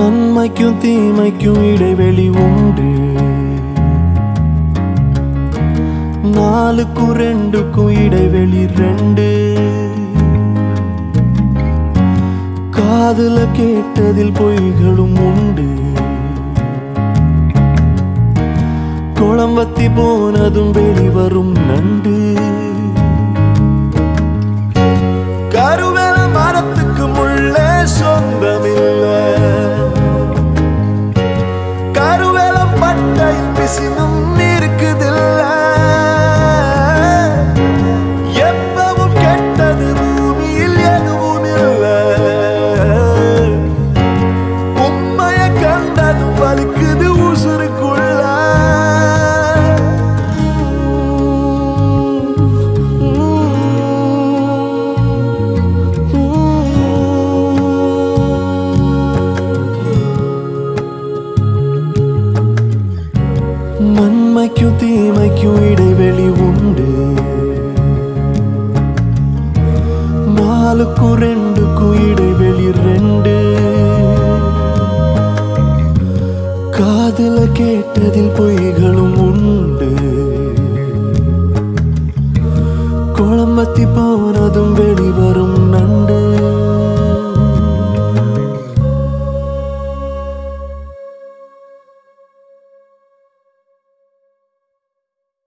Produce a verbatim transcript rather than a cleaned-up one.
நன்மைக்கும் தீமைக்கும் இடைவெளி உண்டு. நாலுக்கும் ரெண்டுக்கும் இடைவெளி ரெண்டு. காதுல கேட்டதில் பொய்களும் உண்டு. குளம்பத்தி போனதும் வெளிவரும் நண்டு. கருவேல மரத்துக்கு முள்ளே சொந்தமில்ல. கருவேலம் பட்டையில் பிசினும் இருக்குதில்ல. எப்பவும் கெட்டது பூமியில் எதுவும் இல்ல. உண்மைய கண்டதும் வலிக்குது உசுருக்குள்ள. நன்மைக்கும் தீமைக்கும் இடைவெளி உண்டு. நாலுக்கும் ரெண்டுக்கும் இடைவெளி ரெண்டு. காதுல கேட்டதில் பொய்களும் உண்டு. குளம்பத்தி போனதும் வெளிவரும்